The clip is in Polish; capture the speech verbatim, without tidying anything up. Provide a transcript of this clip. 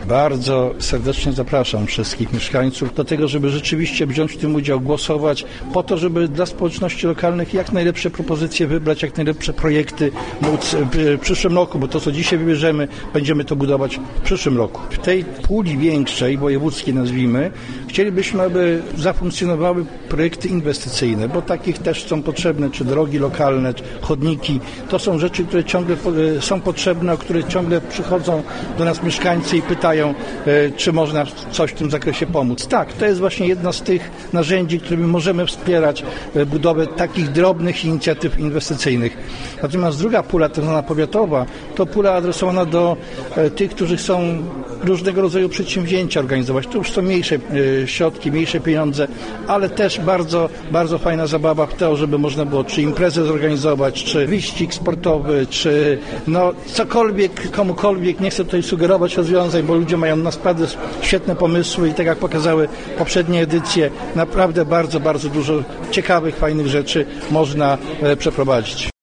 Bardzo serdecznie zapraszam wszystkich mieszkańców do tego, żeby rzeczywiście wziąć w tym udział, głosować po to, żeby dla społeczności lokalnych jak najlepsze propozycje wybrać, jak najlepsze projekty móc w przyszłym roku, bo to, co dzisiaj wybierzemy, będziemy to budować w przyszłym roku. W tej puli większej, wojewódzkiej nazwijmy, chcielibyśmy, aby zafunkcjonowały projekty inwestycyjne, bo takich też są potrzebne, czy drogi lokalne, czy chodniki. To są rzeczy, które ciągle są potrzebne, o które ciągle przychodzą do nas mieszkańcy i pytają, czy można coś w tym zakresie pomóc. Tak, to jest właśnie jedno z tych narzędzi, którymi możemy wspierać budowę takich drobnych inicjatyw inwestycyjnych. Natomiast druga pula, tak zwana powiatowa, to pula adresowana do tych, którzy chcą różnego rodzaju przedsięwzięcia organizować. To już są mniejsze środki, mniejsze pieniądze, ale też bardzo, bardzo fajna zabawa w to, żeby można było czy imprezę zorganizować, czy wyścig sportowy, czy no cokolwiek, komukolwiek. Nie chcę tutaj sugerować rozwiązań, bo ludzie mają naprawdę świetne pomysły i tak jak pokazały poprzednie edycje, naprawdę bardzo, bardzo dużo ciekawych, fajnych rzeczy można przeprowadzić.